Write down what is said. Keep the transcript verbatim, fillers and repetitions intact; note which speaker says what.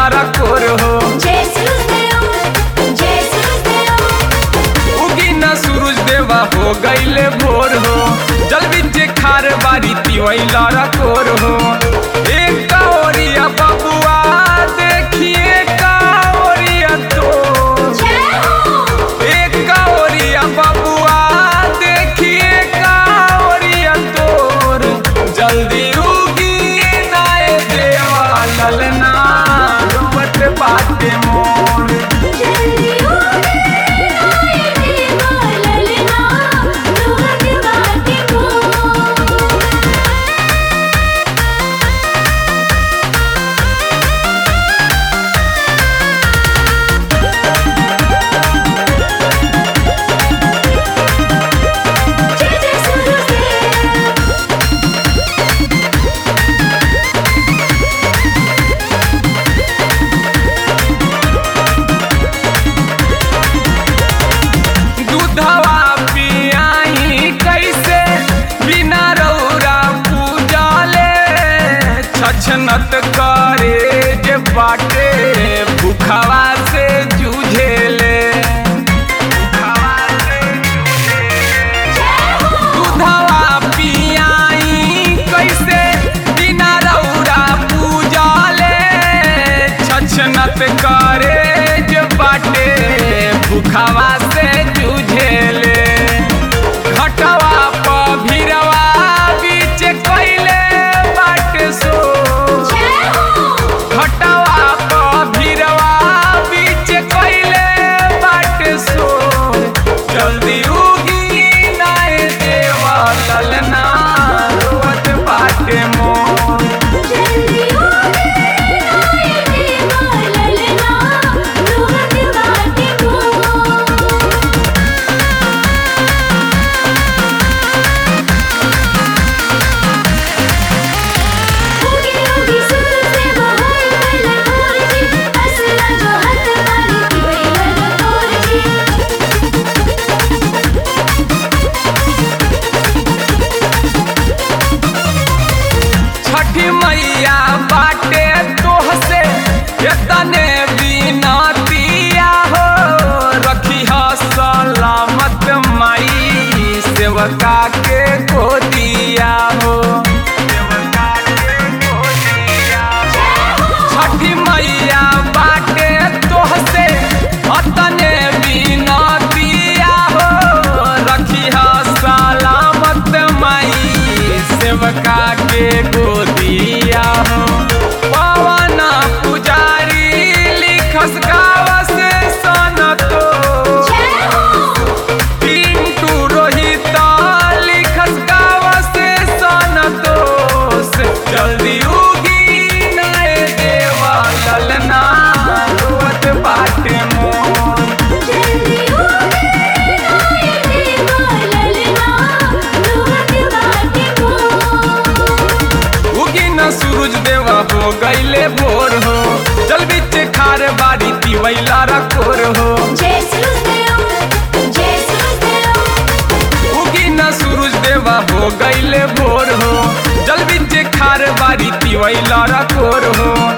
Speaker 1: लारा कोर हो। उगीना सूरज देवा हो गईले भोर हो, जल बीचे खार बारी तिवई लारा कोर हो। एक कावरिया बबुआ देखिए कावरिया तो, एक कावरिया बबुआ देखिए कावरिया तोर, जल्दी उगी नाए देवा ललना रोवत बाटे मोर। छनत करे जे बाटे भूखवा से जूझेले, दूधवा पियाई कैसे बिना रौरा पूजाले। छछनत करे जे बाटे भूखवा से जूझेले, घटवा प भीरवा बीच कैले बाटे सो, घटवा प भीरवा बीच कैले बाटे सो, जल्दी उगी नाए देवा ललना रोवत बाटे मोर। छठी मैया बाटे तोहसे एतने बिनतिया हो, रखी ह सलामत माई सेवका के गोदिया हो। छठी मैया बाटे तोहसे एतने बिनतिया हो, रखी ह सलामत माई सेवका के गोदिया हो। पवन पुजारी लिखस गावस सनतो, पिंटू रोहित लिखस गावस सनतोष, जल्दी उगी नाए देवा ललना रोवत बाटे मोर। उगीना सूरज देवा हो गईले भोर हो, जल बीच खार बारी तिवई लारा कोर हो। उगीना सूरज देवा हो गईले भोर हो, जल बीच खार बारी तिवई लारा कोर हो।